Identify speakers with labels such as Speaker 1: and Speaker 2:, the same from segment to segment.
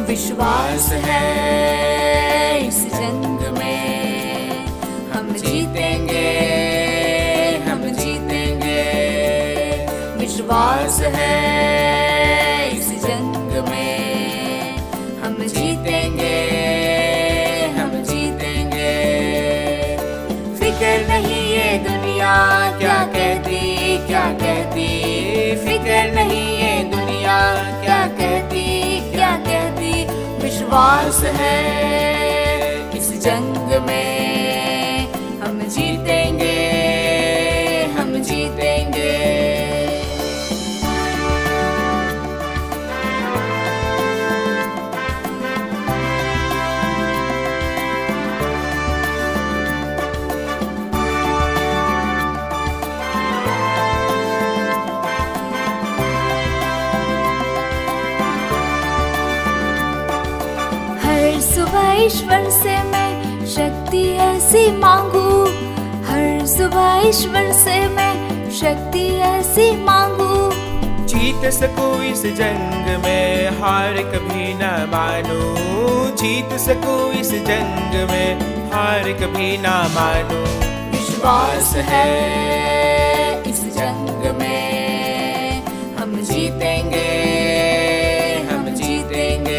Speaker 1: विश्वास है इस जंग में हम जीतेंगे, हम जीतेंगे। विश्वास है इस जंग में हम जीतेंगे, हम जीतेंगे। फिक्र नहीं ये दुनिया क्या कहती, क्या कहती। फिक्र नहीं ये दुनिया क्या कहती, क्या कहती। विश्वास है इस जंग में हम जीतेंगे, हम जीतेंगे।
Speaker 2: सुबह ईश्वर से मैं शक्ति ऐसी मांगू, हर सुबह ईश्वर से मैं शक्ति ऐसी मांगू।
Speaker 3: जीत सकूं इस जंग में हार कभी न मानूं, जीत सकूं इस जंग में हार कभी न मानूं।
Speaker 1: विश्वास है इस जंग में हम जीतेंगे, हम जीतेंगे।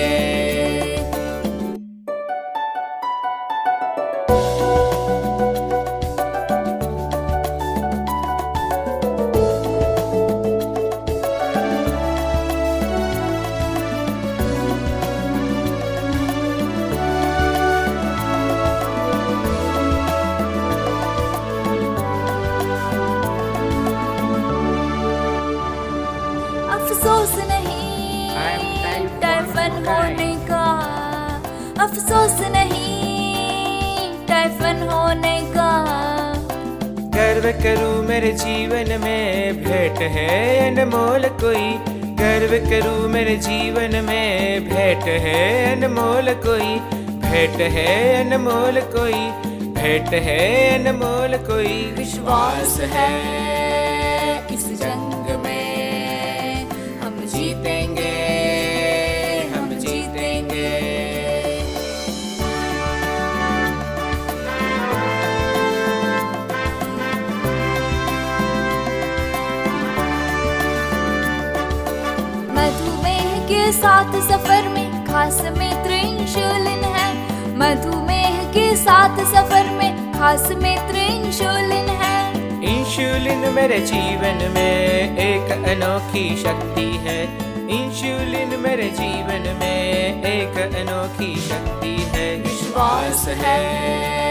Speaker 2: अफसोस नहीं टाइफन होने का, अफसोस नहीं टाइफन होने का।
Speaker 3: गर्व करूं मेरे जीवन में भेंट है अनमोल कोई, गर्व करूं मेरे जीवन में भेंट है अनमोल कोई, भेंट है अनमोल कोई, भेंट है अनमोल कोई।
Speaker 1: विश्वास है इस जंग में हम जीतेंगे, हम जीतेंगे।
Speaker 2: मधुमेह के साथ सफर में खास मित्र इंसुलिन है, मधुमेह के साथ सफर में खास मित्र इंसुलिन है।
Speaker 3: इंसुलिन मेरे जीवन में एक अनोखी शक्ति है, इंसुलिन मेरे जीवन में एक अनोखी शक्ति है।
Speaker 1: विश्वास है